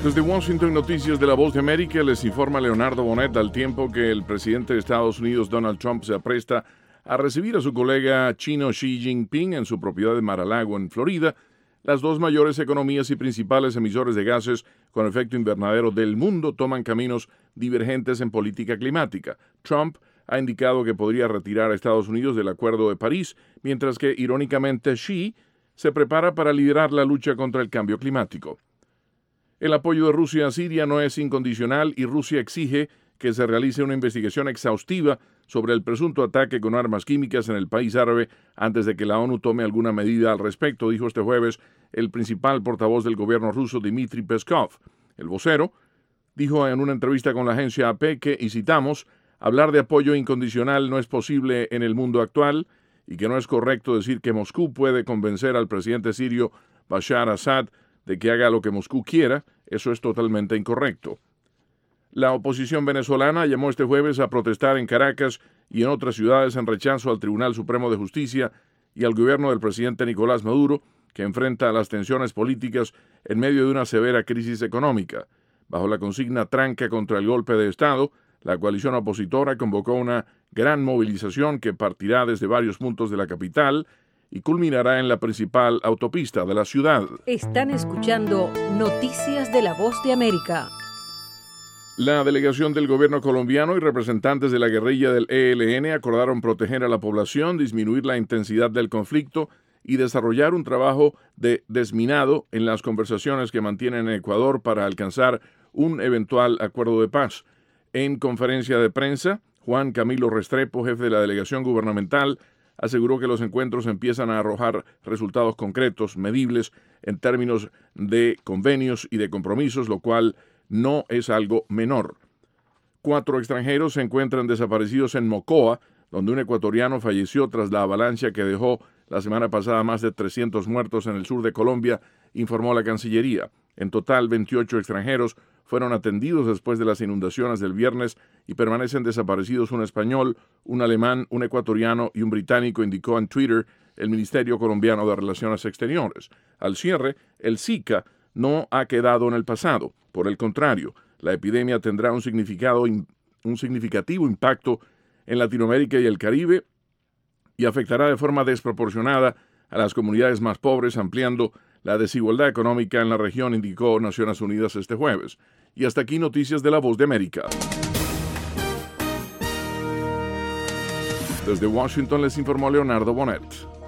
Desde Washington, Noticias de la Voz de América, les informa Leonardo Bonet. Al tiempo que el presidente de Estados Unidos, Donald Trump, se apresta a recibir a su colega chino Xi Jinping en su propiedad de Mar-a-Lago, en Florida, las dos mayores economías y principales emisores de gases con efecto invernadero del mundo toman caminos divergentes en política climática. Trump ha indicado que podría retirar a Estados Unidos del Acuerdo de París, mientras que, irónicamente, Xi se prepara para liderar la lucha contra el cambio climático. El apoyo de Rusia a Siria no es incondicional y Rusia exige que se realice una investigación exhaustiva sobre el presunto ataque con armas químicas en el país árabe antes de que la ONU tome alguna medida al respecto, dijo este jueves el principal portavoz del gobierno ruso, Dmitry Peskov. El vocero dijo en una entrevista con la agencia AP que, y citamos, hablar de apoyo incondicional no es posible en el mundo actual y que no es correcto decir que Moscú puede convencer al presidente sirio Bashar Assad de que haga lo que Moscú quiera. Eso es totalmente incorrecto. La oposición venezolana llamó este jueves a protestar en Caracas y en otras ciudades en rechazo al Tribunal Supremo de Justicia y al gobierno del presidente Nicolás Maduro, que enfrenta las tensiones políticas en medio de una severa crisis económica. Bajo la consigna tranca contra el golpe de Estado, la coalición opositora convocó una gran movilización que partirá desde varios puntos de la capital y culminará en la principal autopista de la ciudad. Están escuchando Noticias de la Voz de América. La delegación del gobierno colombiano y representantes de la guerrilla del ELN acordaron proteger a la población, disminuir la intensidad del conflicto y desarrollar un trabajo de desminado en las conversaciones que mantienen en Ecuador para alcanzar un eventual acuerdo de paz. En conferencia de prensa, Juan Camilo Restrepo, jefe de la delegación gubernamental, aseguró que los encuentros empiezan a arrojar resultados concretos, medibles, en términos de convenios y de compromisos, lo cual no es algo menor. 4 extranjeros se encuentran desaparecidos en Mocoa, donde un ecuatoriano falleció tras la avalancha que dejó la semana pasada más de 300 muertos en el sur de Colombia, informó la Cancillería. En total, 28 extranjeros fueron atendidos después de las inundaciones del viernes y permanecen desaparecidos un español, un alemán, un ecuatoriano y un británico, indicó en Twitter el Ministerio Colombiano de Relaciones Exteriores. Al cierre, el Zika no ha quedado en el pasado. Por el contrario, la epidemia tendrá un significativo impacto en Latinoamérica y el Caribe y afectará de forma desproporcionada a las comunidades más pobres, ampliando la desigualdad económica en la región, indicó Naciones Unidas este jueves. Y hasta aquí Noticias de la Voz de América. Desde Washington les informó Leonardo Bonet.